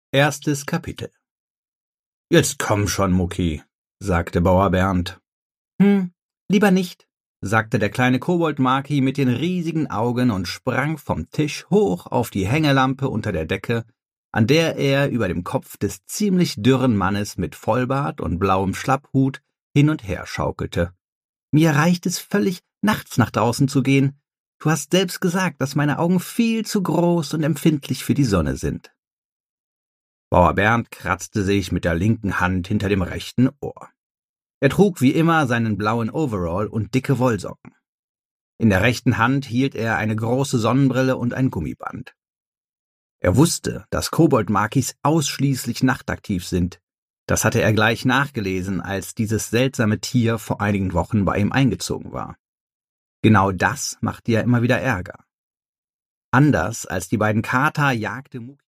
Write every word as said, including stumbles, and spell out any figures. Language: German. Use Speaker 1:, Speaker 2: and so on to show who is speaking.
Speaker 1: Erstes Kapitel. »Jetzt komm schon, Mucki«, sagte Bauer Bernd. »Hm, lieber nicht«, sagte der kleine Kobold Maki mit den riesigen Augen und sprang vom Tisch hoch auf die Hängelampe unter der Decke, an der er über dem Kopf des ziemlich dürren Mannes mit Vollbart und blauem Schlapphut hin und her schaukelte. »Mir reicht es völlig, nachts nach draußen zu gehen. Du hast selbst gesagt, dass meine Augen viel zu groß und empfindlich für die Sonne sind.« Bauer Bernd kratzte sich mit der linken Hand hinter dem rechten Ohr. Er trug wie immer seinen blauen Overall und dicke Wollsocken. In der rechten Hand hielt er eine große Sonnenbrille und ein Gummiband. Er wusste, dass Kobold-Makis ausschließlich nachtaktiv sind. Das hatte er gleich nachgelesen, als dieses seltsame Tier vor einigen Wochen bei ihm eingezogen war. Genau das machte ja immer wieder Ärger. Anders als die beiden Kater jagte Mucki